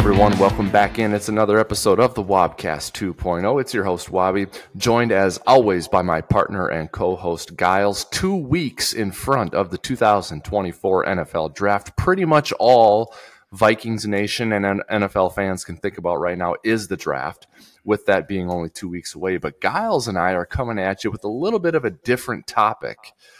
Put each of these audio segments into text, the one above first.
everyone. Welcome back in. It's another episode of the Wobcast 2.0. It's your host, Wobby, joined as always by my partner and co-host, Giles. 2 weeks in front of the 2024 NFL Draft. Pretty much all Vikings Nation and NFL fans can think about right now is the draft, with that being only 2 weeks away. But Giles and I are coming at you with a little bit of a different topic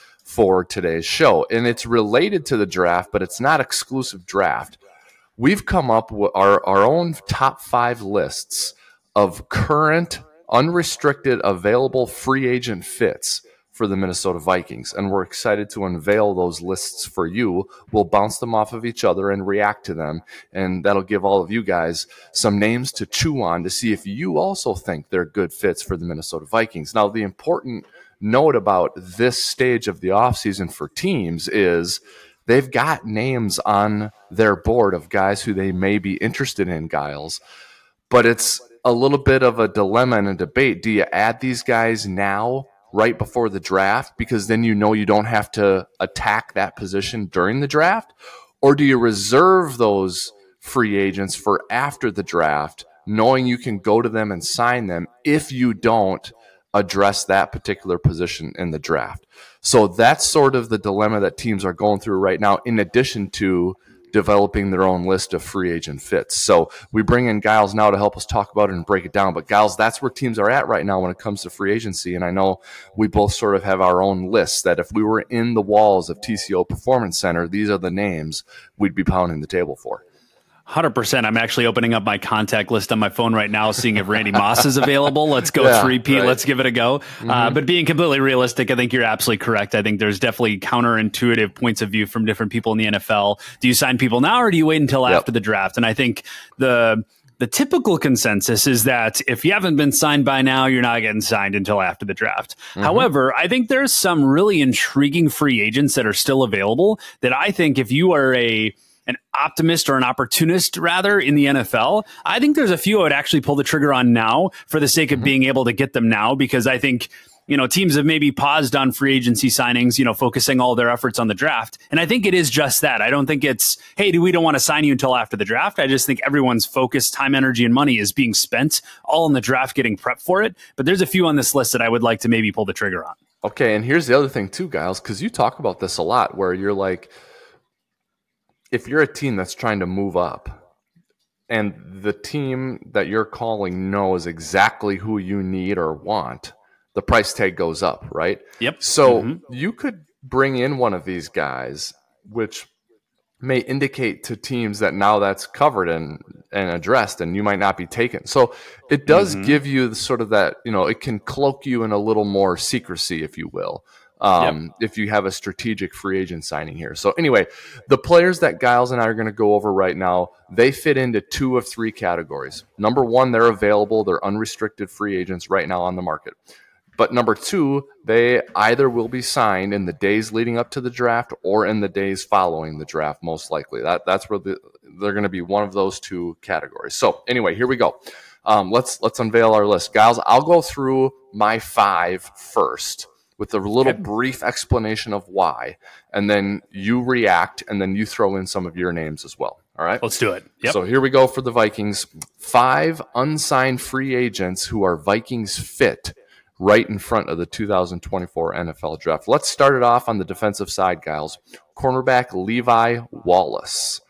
for today's show. And it's related to the draft, but it's not exclusive draft. We've come up with our own top 5 lists of current, unrestricted, available free agent fits for the Minnesota Vikings. And we're excited to unveil those lists for you. We'll bounce them off of each other and react to them. And that'll give all of you guys some names to chew on to see if you also think they're good fits for the Minnesota Vikings. Now, the important note about this stage of the offseason for teams is they've got names on their board of guys who they may be interested in, Giles. But it's a little bit of a dilemma and a debate. Do you add these guys now, right before the draft, because then you know you don't have to attack that position during the draft? Or do you reserve those free agents for after the draft, knowing you can go to them and sign them if you don't address that particular position in the draft? So that's sort of the dilemma that teams are going through right now, in addition to developing their own list of free agent fits. So we bring in Giles now to help us talk about it and break it down. But Giles, that's where teams are at right now when it comes to free agency. And I know we both sort of have our own lists that if we were in the walls of TCO Performance Center, these are the names we'd be pounding the table for. 100%. I'm actually opening up my contact list on my phone right now, seeing if Randy Moss is available. Let's go 3P. Right. Let's give it a go. But being completely realistic, I think you're absolutely correct. I think there's definitely counterintuitive points of view from different people in the NFL. Do you sign people now or do you wait until after the draft? And I think the typical consensus is that if you haven't been signed by now, you're not getting signed until after the draft. However, I think there's some really intriguing free agents that are still available that I think if you are an optimist or an opportunist rather in the NFL, I think there's a few I would actually pull the trigger on now for the sake of being able to get them now, because I think, teams have maybe paused on free agency signings, focusing all their efforts on the draft. And I think it is just that. I don't think it's, hey, we don't want to sign you until after the draft. I just think everyone's focus, time, energy, and money is being spent all in the draft, getting prepped for it. But there's a few on this list that I would like to maybe pull the trigger on. Okay. And here's the other thing too, Giles, because you talk about this a lot where you're like, if you're a team that's trying to move up and the team that you're calling knows exactly who you need or want, the price tag goes up, right? Yep. So you could bring in one of these guys, which may indicate to teams that now that's covered and addressed and you might not be taken. So it does give you sort of that, it can cloak you in a little more secrecy, if you will. If you have a strategic free agent signing here. So anyway, the players that Giles and I are going to go over right now, they fit into 2 of 3 categories. Number 1, they're available. They're unrestricted free agents right now on the market. But number 2, they either will be signed in the days leading up to the draft or in the days following the draft, most likely. That's where they're going to be one of those 2 categories. So anyway, here we go. Let's unveil our list. Giles, I'll go through my 5 first, with a little brief explanation of why, and then you react, and then you throw in some of your names as well. All right? Let's do it. Yep. So here we go for the Vikings. 5 unsigned free agents who are Vikings fit right in front of the 2024 NFL Draft. Let's start it off on the defensive side, Giles. Cornerback Levi Wallace.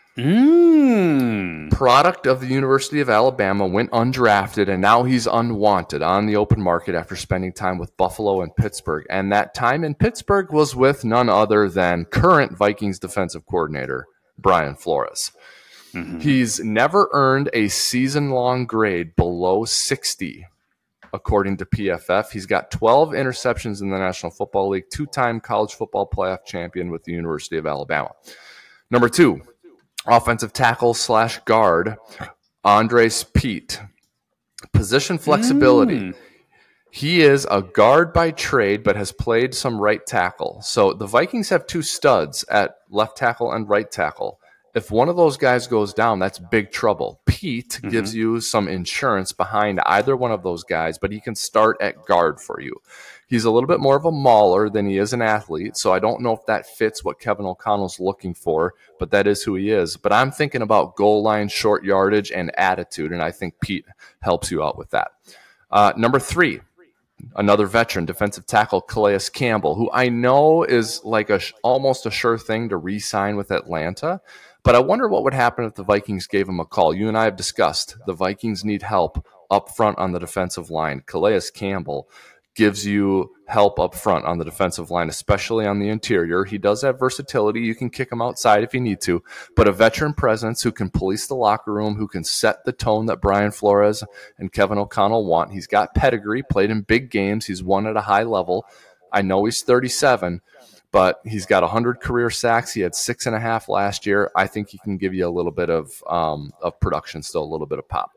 Product of the University of Alabama, went undrafted, and now he's unwanted on the open market after spending time with Buffalo and Pittsburgh. And that time in Pittsburgh was with none other than current Vikings defensive coordinator Brian Flores. He's never earned a season-long grade below 60, according to PFF. He's got 12 interceptions in the National Football League, 2-time college football playoff champion with the University of Alabama. Number 2, offensive tackle / guard, Andres Pete. Position flexibility. He is a guard by trade, but has played some right tackle. So the Vikings have 2 studs at left tackle and right tackle. if one of those guys goes down, that's big trouble. Pete gives you some insurance behind either one of those guys, but he can start at guard for you. He's a little bit more of a mauler than he is an athlete, so I don't know if that fits what Kevin O'Connell's looking for, but that is who he is. But I'm thinking about goal line, short yardage, and attitude, and I think Pete helps you out with that. Number 3. Another veteran, defensive tackle Calais Campbell, who I know is like almost a sure thing to re-sign with Atlanta. But I wonder what would happen if the Vikings gave him a call. You and I have discussed the Vikings need help up front on the defensive line. Calais Campbell gives you help up front on the defensive line, especially on the interior. He does have versatility. You can kick him outside if you need to, but a veteran presence who can police the locker room, who can set the tone that Brian Flores and Kevin O'Connell want. He's got pedigree, played in big games. He's won at a high level. I know he's 37, but he's got 100 career sacks. He had 6.5 last year. I think he can give you a little bit of production, still a little bit of pop.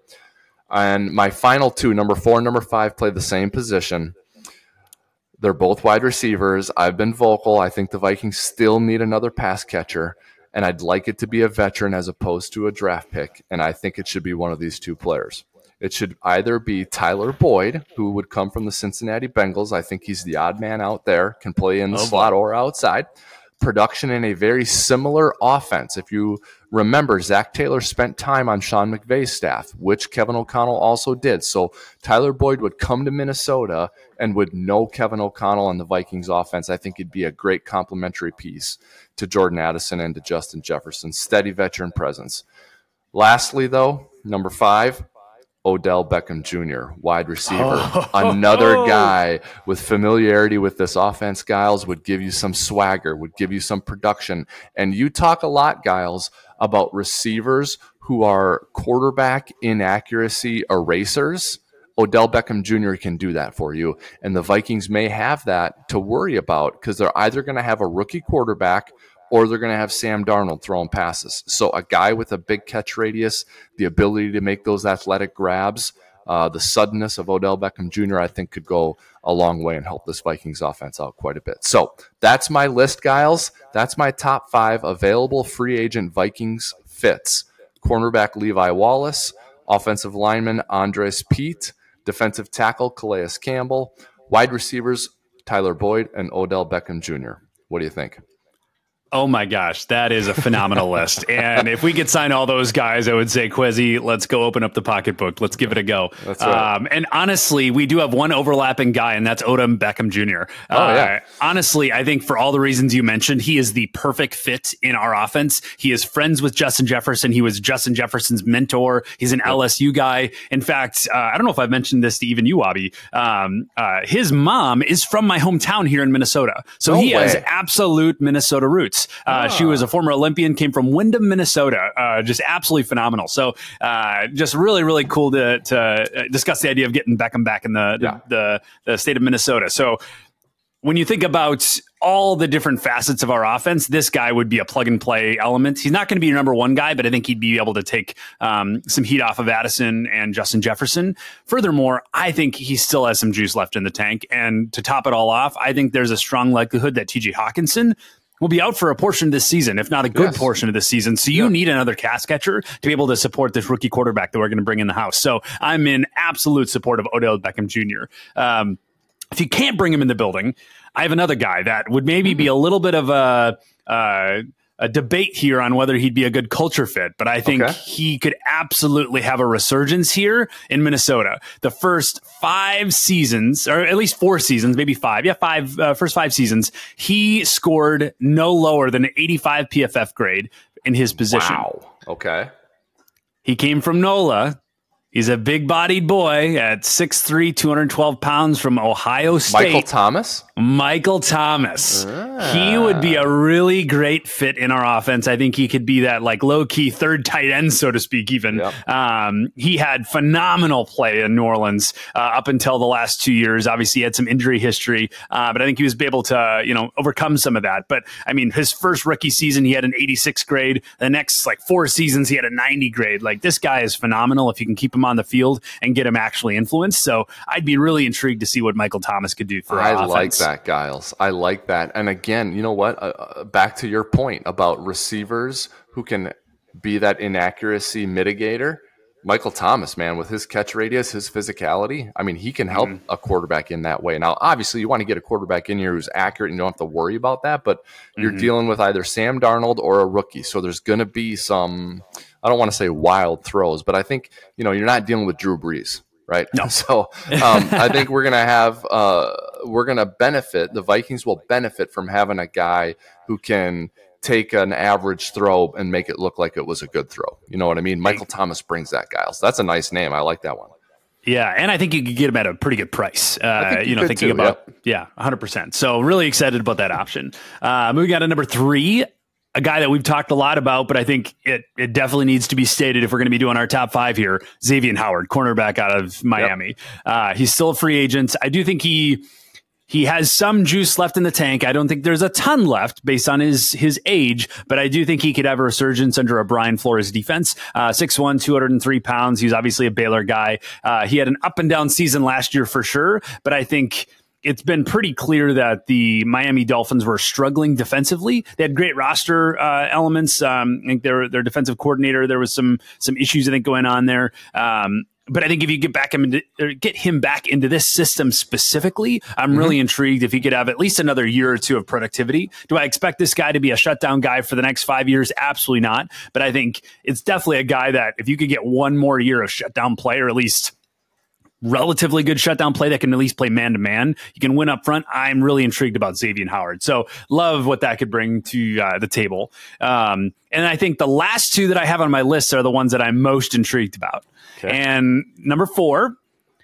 And my final 2, number 4 and number 5, play the same position. They're both wide receivers. I've been vocal. I think the Vikings still need another pass catcher, and I'd like it to be a veteran as opposed to a draft pick, and I think it should be one of these 2 players. It should either be Tyler Boyd, who would come from the Cincinnati Bengals. I think he's the odd man out there, can play in the slot or outside. Production in a very similar offense. If you remember, Zach Taylor spent time on Sean McVay's staff, which Kevin O'Connell also did. So Tyler Boyd would come to Minnesota and would know Kevin O'Connell and the Vikings offense. I think he'd be a great complementary piece to Jordan Addison and to Justin Jefferson. Steady veteran presence. Lastly, though, number 5, Odell Beckham Jr., wide receiver. Another guy with familiarity with this offense, Giles, would give you some swagger, would give you some production. And you talk a lot, Giles, about receivers who are quarterback inaccuracy erasers. Odell Beckham Jr. can do that for you. And the Vikings may have that to worry about because they're either going to have a rookie quarterback or they're going to have Sam Darnold throwing passes. So a guy with a big catch radius, the ability to make those athletic grabs, the suddenness of Odell Beckham Jr., I think could go a long way and help this Vikings offense out quite a bit. So that's my list, Giles. That's my top 5 available free agent Vikings fits. Cornerback Levi Wallace, offensive lineman Andres Pete, defensive tackle Calais Campbell, wide receivers Tyler Boyd and Odell Beckham Jr. What do you think? Oh my gosh, that is a phenomenal list. And if we could sign all those guys, I would say, Quezzy, let's go open up the pocketbook. Let's give it a go. That's right. And honestly, we do have one overlapping guy, and that's Odell Beckham Jr. Honestly, I think for all the reasons you mentioned, he is the perfect fit in our offense. He is friends with Justin Jefferson. He was Justin Jefferson's mentor. He's an LSU guy. In fact, I don't know if I've mentioned this to even you, Wabi. His mom is from my hometown here in Minnesota. So he has absolute Minnesota roots. She was a former Olympian, came from Windham, Minnesota. Just absolutely phenomenal. So just really, really cool to discuss the idea of getting Beckham back in the state of Minnesota. So when you think about all the different facets of our offense, this guy would be a plug and play element. He's not going to be your number 1 guy, but I think he'd be able to take some heat off of Addison and Justin Jefferson. Furthermore, I think he still has some juice left in the tank. And to top it all off, I think there's a strong likelihood that TJ Hawkinson will be out for a portion of this season, if not a good portion of this season. So you need another pass catcher to be able to support this rookie quarterback that we're going to bring in the house. So I'm in absolute support of Odell Beckham Jr. If you can't bring him in the building, I have another guy that would maybe be a little bit of a debate here on whether he'd be a good culture fit, but I think he could absolutely have a resurgence here in Minnesota. The first 5 seasons, or at least 4 seasons, maybe 5. First 5 seasons, he scored no lower than an 85 PFF grade in his position. Wow. Okay. He came from NOLA. He's a big-bodied boy at 6'3", 212 pounds from Ohio State. Michael Thomas. He would be a really great fit in our offense. I think he could be that like low-key third tight end, so to speak, even. Yep. He had phenomenal play in New Orleans up until the last 2 years. Obviously, he had some injury history, but I think he was able to overcome some of that. But, I mean, his first rookie season, he had an 86 grade. The next, 4 seasons, he had a 90 grade. Like, this guy is phenomenal if you can keep him on the field and get him actually influenced. So I'd be really intrigued to see what Michael Thomas could do for our offense. I like that, Giles. I like that. And again, you know what? Back to your point about receivers who can be that inaccuracy mitigator. Michael Thomas, man, with his catch radius, his physicality, I mean, he can help a quarterback in that way. Now, obviously, you want to get a quarterback in here who's accurate and you don't have to worry about that, but you're dealing with either Sam Darnold or a rookie. So there's going to be some, I don't want to say wild throws, but I think, you're not dealing with Drew Brees, right? No. So I think we're going to have, the Vikings will benefit from having a guy who can take an average throw and make it look like it was a good throw. You know what I mean? Michael Thomas brings that, Giles. That's a nice name. I like that one. Yeah, and I think you could get him at a pretty good price. Thinking too, about 100%. So really excited about that option. Moving on to number 3, a guy that we've talked a lot about, but I think it definitely needs to be stated if we're going to be doing our top 5 here. Xavier Howard, cornerback out of Miami. He's still a free agent. I do think he has some juice left in the tank. I don't think there's a ton left based on his age, but I do think he could have a resurgence under a Brian Flores defense. 6'1", 203 pounds. He's obviously a Baylor guy. He had an up and down season last year for sure, but I think it's been pretty clear that the Miami Dolphins were struggling defensively. They had great roster elements. I think their defensive coordinator, there was some issues I think going on there. But I think if you get him back into this system specifically, I'm really intrigued if he could have at least another year or two of productivity. Do I expect this guy to be a shutdown guy for the next 5 years? Absolutely not. But I think it's definitely a guy that if you could get one more year of shutdown play, or at least relatively good shutdown play that can at least play man-to-man, you can win up front. I'm really intrigued about Xavier Howard. So love what that could bring to the table. And I think the last 2 that I have on my list are the ones that I'm most intrigued about. Okay. And number 4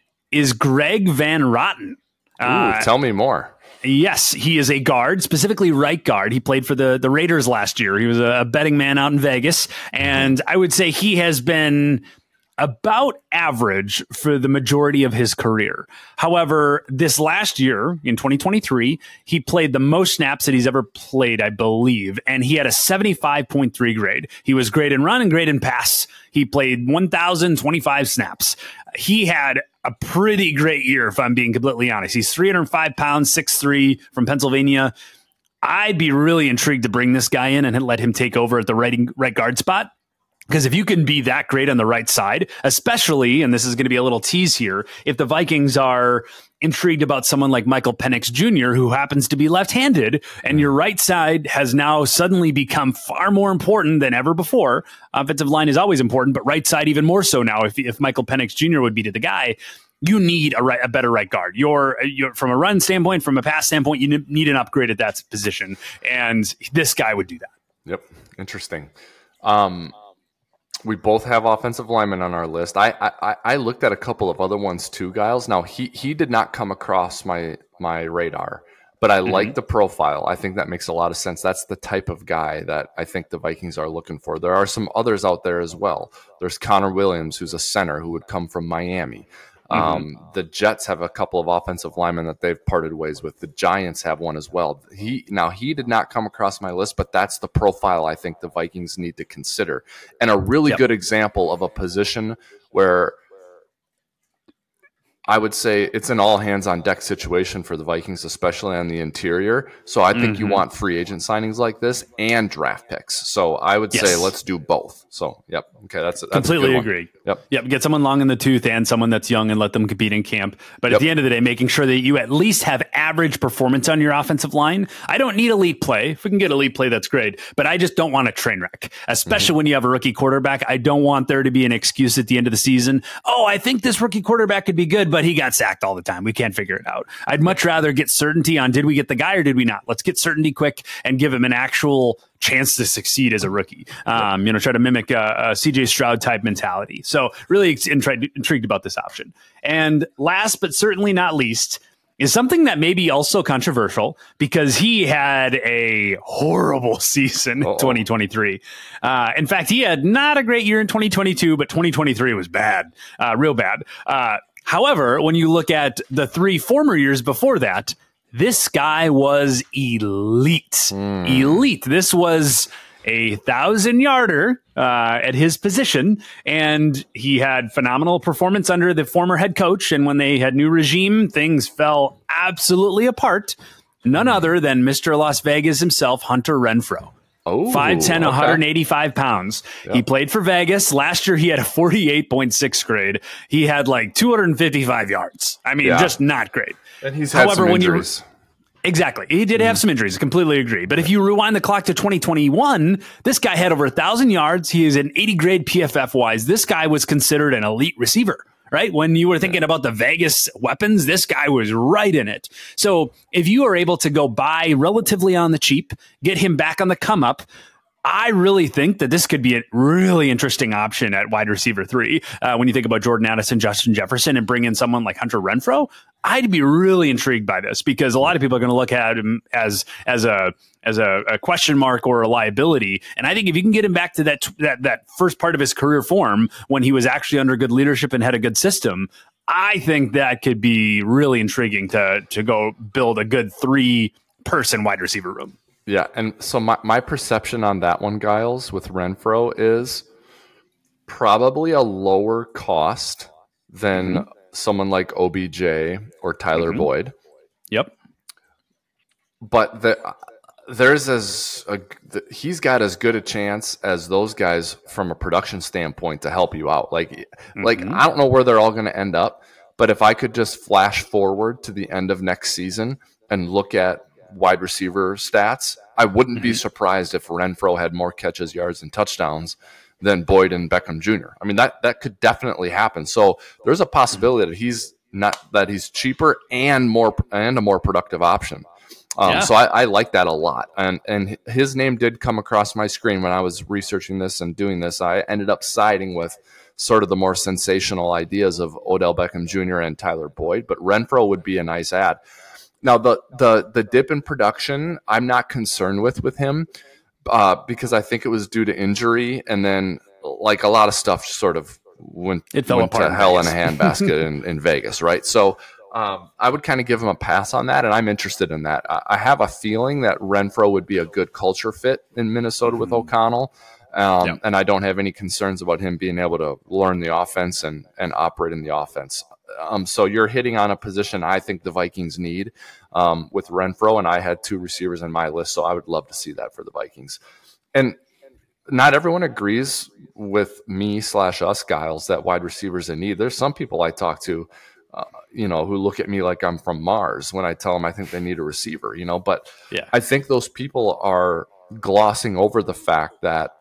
is Greg Van Roten. Tell me more. Yes, he is a guard, specifically right guard. He played for the Raiders last year. He was a betting man out in Vegas. And I would say he has been about average for the majority of his career. However, this last year, in 2023, he played the most snaps that he's ever played, I believe, and he had a 75.3 grade. He was great in run and great in pass. He played 1,025 snaps. He had a pretty great year, if I'm being completely honest. He's 305 pounds, 6'3", from Pennsylvania. I'd be really intrigued to bring this guy in and let him take over at the right guard spot. Because if you can be that great on the right side, especially, and this is going to be a little tease here, if the Vikings are intrigued about someone like Michael Penix Jr., who happens to be left-handed, and your right side has now suddenly become far more important than ever before. Offensive line is always important, but right side even more so now. If Michael Penix Jr. would be the guy, you need a better right guard. You're from a run standpoint, from a pass standpoint, you need an upgrade at that position, and this guy would do that. Yep, interesting. We both have offensive linemen on our list. I looked at a couple of other ones too, Giles. Now, he did not come across my radar, but I like the profile. I think that makes a lot of sense. That's the type of guy that I think the Vikings are looking for. There are some others out there as well. There's Connor Williams, who's a center who would come from Miami. The Jets have a couple of offensive linemen that they've parted ways with. The Giants have one as well. He did not come across my list, but that's the profile I think the Vikings need to consider. And a really good example of a position where I would say it's an all hands on deck situation for the Vikings, especially on the interior. So I think you want free agent signings like this and draft picks. So I would say let's do both. So, yep. Okay. That's completely agree. Yep. Get someone long in the tooth and someone that's young and let them compete in camp. But at the end of the day, making sure that you at least have average performance on your offensive line. I don't need elite play. If we can get elite play, that's great. But I just don't want a train wreck, especially when you have a rookie quarterback. I don't want there to be an excuse at the end of the season. Oh, I think this rookie quarterback could be good, but he got sacked all the time. We can't figure it out. I'd much rather get certainty on, did we get the guy or did we not? Let's get certainty quick and give him an actual chance to succeed as a rookie. Try to mimic a CJ Stroud type mentality. So really intrigued about this option. And last but certainly not least is something that may be also controversial because he had a horrible season in 2023. In fact, he had not a great year in 2022, but 2023 was bad, real bad. However, when you look at the 3 former years before that, this guy was elite. Elite. This was a 1,000-yarder at his position, and he had phenomenal performance under the former head coach. And when they had new regime, things fell absolutely apart. None other than Mr. Las Vegas himself, Hunter Renfrow. 5'10", 185 pounds. Yep. He played for Vegas. Last year, he had a 48.6 grade. He had like 255 yards. I mean, just not great. And he's had some injuries. Exactly. He did have some injuries. Completely agree. But if you rewind the clock to 2021, this guy had over 1,000 yards. He is an 80 grade PFF wise. This guy was considered an elite receiver, right? When you were thinking about the Vegas weapons, this guy was right in it. So if you are able to go buy relatively on the cheap, get him back on the come up, I really think that this could be a really interesting option at wide receiver 3. When you think about Jordan Addison, Justin Jefferson, and bring in someone like Hunter Renfrow, I'd be really intrigued by this because a lot of people are going to look at him as a question mark or a liability. And I think if you can get him back to that first part of his career form when he was actually under good leadership and had a good system, I think that could be really intriguing to go build a good 3-person wide receiver room. Yeah, and so my perception on that one, Giles, with Renfrow is probably a lower cost than someone like OBJ or Tyler Boyd. Yep. But he's got as good a chance as those guys from a production standpoint to help you out. Like I don't know where they're all going to end up, but if I could just flash forward to the end of next season and look at wide receiver stats, I wouldn't be surprised if Renfrow had more catches, yards, and touchdowns than Boyd and Beckham Jr. I mean, that could definitely happen. So there's a possibility that he's cheaper and a more productive option. So I like that a lot. And his name did come across my screen when I was researching this and doing this. I ended up siding with sort of the more sensational ideas of Odell Beckham Jr. and Tyler Boyd, but Renfrow would be a nice add. Now, the dip in production, I'm not concerned with him because I think it was due to injury, and then like a lot of stuff sort of went to hell in a handbasket in Vegas, right? So I would kind of give him a pass on that, and I'm interested in that. I have a feeling that Renfrow would be a good culture fit in Minnesota with O'Connell, and I don't have any concerns about him being able to learn the offense and operate in the offense. So you're hitting on a position I think the Vikings need with Renfrow, and I had 2 receivers in my list, so I would love to see that for the Vikings. And not everyone agrees with me / us, Giles, that wide receivers in need. There's some people I talk to, who look at me like I'm from Mars when I tell them I think they need a receiver, but I think those people are glossing over the fact that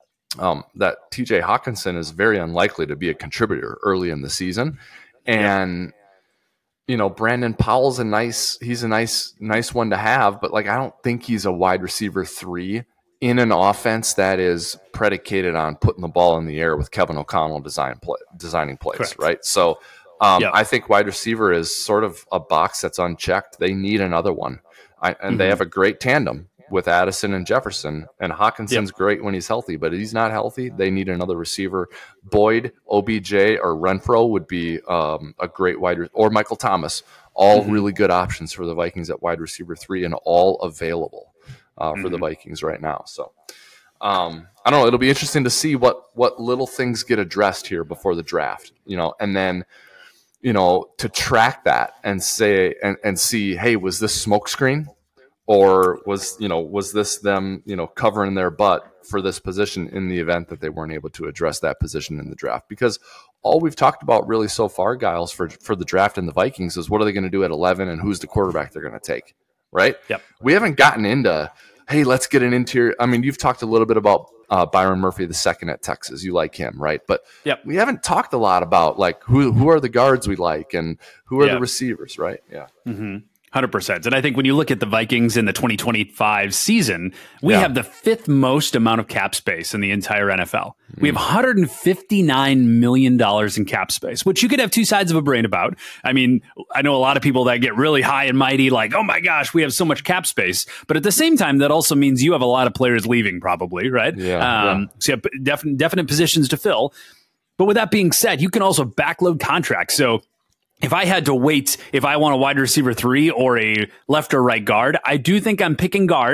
TJ Hawkinson is very unlikely to be a contributor early in the season. And, Brandon Powell's a nice one to have, but I don't think he's a wide receiver 3 in an offense that is predicated on putting the ball in the air with Kevin O'Connell designing plays. Correct. Right. So I think wide receiver is sort of a box that's unchecked. They need another one. They have a great tandem with Addison and Jefferson, and Hawkinson's great when he's healthy, but if he's not healthy, they need another receiver. Boyd, OBJ, or Renfrow would be a great or Michael Thomas, all really good options for the Vikings at wide receiver 3 and all available for the Vikings right now. So I don't know. It'll be interesting to see what little things get addressed here before the draft, and then, to track that and say, and see, hey, was this smokescreen? Or was this them, covering their butt for this position in the event that they weren't able to address that position in the draft? Because all we've talked about really so far, Giles, for the draft in the Vikings is what are they going to do at 11 and who's the quarterback they're going to take, right? Yep. We haven't gotten into, hey, let's get an interior. I mean, you've talked a little bit about Byron Murphy II at Texas. You like him, right? But we haven't talked a lot about who are the guards we like and who are the receivers, right? Yeah. 100%. And I think when you look at the Vikings in the 2025 season, we have the 5th most amount of cap space in the entire NFL. We have $159 million in cap space, which you could have 2 sides of a brain about. I mean, I know a lot of people that get really high and mighty, like, oh my gosh, we have so much cap space. But at the same time, that also means you have a lot of players leaving probably, right? So you have definite positions to fill. But with that being said, you can also backload contracts. So if I had to wait, if I want a wide receiver 3 or a left or right guard, I do think I'm picking guard.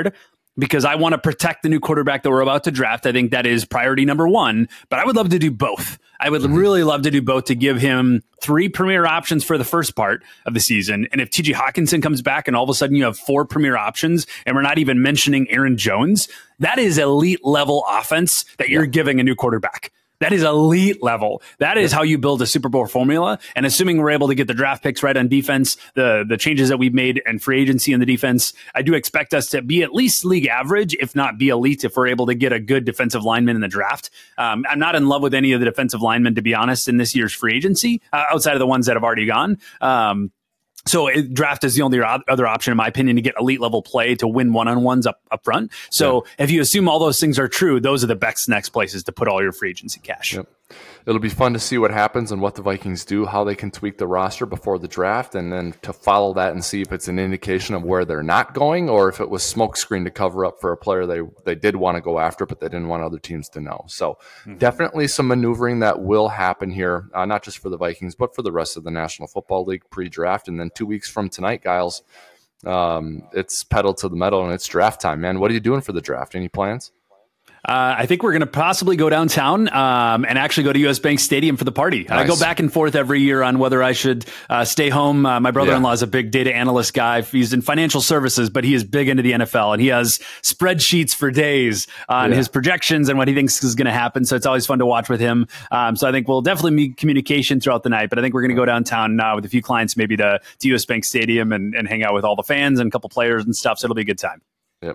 because I want to protect the new quarterback that we're about to draft. I think that is priority number one, but I would love to do both. I would really love to do both to give him 3 premier options for the first part of the season. And if TJ Hawkinson comes back and all of a sudden you have 4 premier options and we're not even mentioning Aaron Jones, that is elite level offense that you're giving a new quarterback. That is elite level. That is how you build a Super Bowl formula. And assuming we're able to get the draft picks right on defense, the changes that we've made and free agency in the defense, I do expect us to be at least league average, if not be elite, if we're able to get a good defensive lineman in the draft. I'm not in love with any of the defensive linemen, to be honest, in this year's free agency, outside of the ones that have already gone. So draft is the only other option, in my opinion, to get elite level play to win one-on-ones up front. So if you assume all those things are true, those are the best next places to put all your free agency cash. Yep. It'll be fun to see what happens and what the Vikings do, how they can tweak the roster before the draft, and then to follow that and see if it's an indication of where they're not going or if it was smokescreen to cover up for a player they did want to go after, but they didn't want other teams to know. So definitely some maneuvering that will happen here, not just for the Vikings, but for the rest of the National Football League pre-draft. And then 2 weeks from tonight, Giles, it's pedal to the metal and it's draft time, man. What are you doing for the draft? Any plans? I think we're going to possibly go downtown and actually go to US Bank Stadium for the party. Nice. I go back and forth every year on whether I should stay home. My brother-in-law is a big data analyst guy. He's in financial services, but he is big into the NFL, and he has spreadsheets for days on his projections and what he thinks is going to happen. So it's always fun to watch with him. So I think we'll definitely meet communication throughout the night, but I think we're going to go downtown with a few clients, maybe to US Bank Stadium and hang out with all the fans and a couple players and stuff. So it'll be a good time. Yep.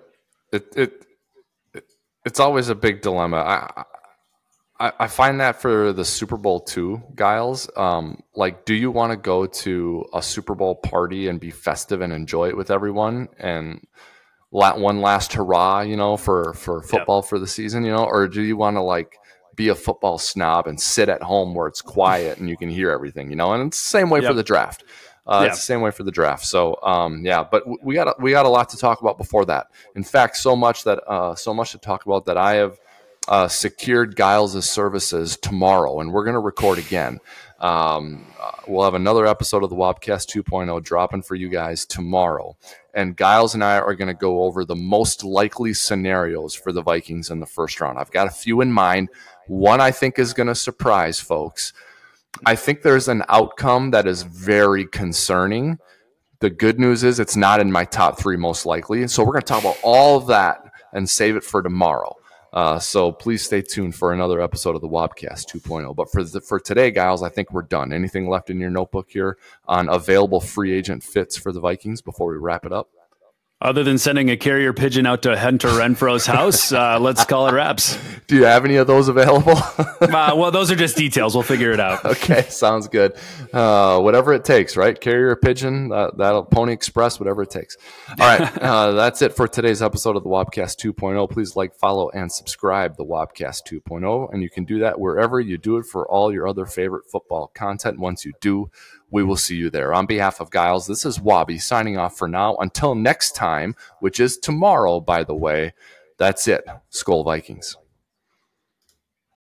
It's always a big dilemma. I find that for the Super Bowl too, Giles. Like, do you want to go to a Super Bowl party and be festive and enjoy it with everyone and one last hurrah, for football for the season, or do you want to like be a football snob and sit at home where it's quiet and you can hear everything, And it's the same way for the draft. It's the same way for the draft. So, but we got a lot to talk about before that. In fact, so much to talk about that I have secured Giles' services tomorrow, and we're going to record again. We'll have another episode of the Wobcast 2.0 dropping for you guys tomorrow. And Giles and I are going to go over the most likely scenarios for the Vikings in the first round. I've got a few in mind. One I think is going to surprise folks. I think there's an outcome that is very concerning. The good news is it's not in my top 3 most likely. So we're going to talk about all of that and save it for tomorrow. So please stay tuned for another episode of the Wobcast 2.0. But for today, Giles, I think we're done. Anything left in your notebook here on available free agent fits for the Vikings before we wrap it up? Other than sending a carrier pigeon out to Hunter Renfro's house, let's call it wraps. Do you have any of those available? Well, those are just details. We'll figure it out. Okay, sounds good. Whatever it takes, right? Carrier pigeon, that'll Pony Express, whatever it takes. All right, that's it for today's episode of the Wobcast 2.0. Please like, follow, and subscribe the Wobcast 2.0, and you can do that wherever you do it for all your other favorite football content. Once you do, we will see you there. On behalf of Giles, this is Wobby signing off for now. Until next time, which is tomorrow, by the way, that's it. Skol Vikings.